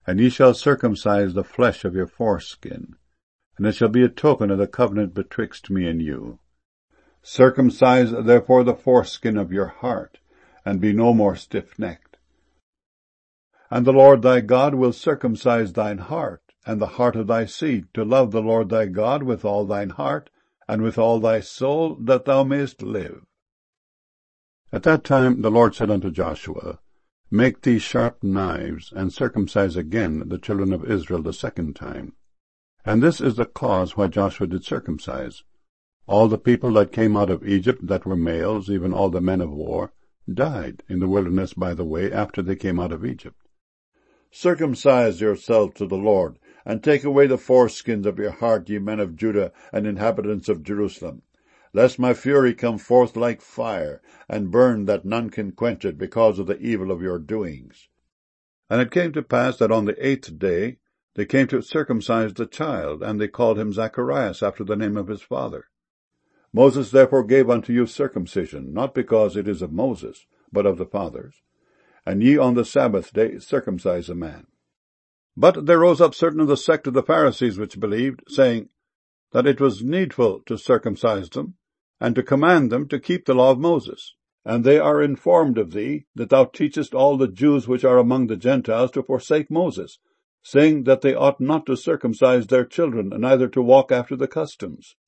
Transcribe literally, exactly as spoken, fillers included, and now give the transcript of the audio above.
And ye shall circumcise the flesh of your foreskin, and it shall be a token of the covenant betwixt me and you. Circumcise therefore the foreskin of your heart, and be no more stiff-necked. And the Lord thy God will circumcise thine heart, and the heart of thy seed, to love the Lord thy God with all thine heart, and with all thy soul, that thou mayest live. At that time the Lord said unto Joshua, Make thee sharp knives, and circumcise again the children of Israel the second time. And this is the cause why Joshua did circumcise. All the people that came out of Egypt that were males, even all the men of war, died in the wilderness by the way after they came out of Egypt. Circumcise yourselves to the Lord, and take away the foreskins of your heart, ye men of Judah and inhabitants of Jerusalem, lest my fury come forth like fire, and burn that none can quench it, because of the evil of your doings. And it came to pass that on the eighth day they came to circumcise the child, and they called him Zacharias, after the name of his father. Moses therefore gave unto you circumcision, not because it is of Moses, but of the fathers. And ye on the Sabbath day circumcise a man. But there rose up certain of the sect of the Pharisees which believed, saying that it was needful to circumcise them, and to command them to keep the law of Moses. And they are informed of thee, that thou teachest all the Jews which are among the Gentiles to forsake Moses, saying that they ought not to circumcise their children, neither to walk after the customs.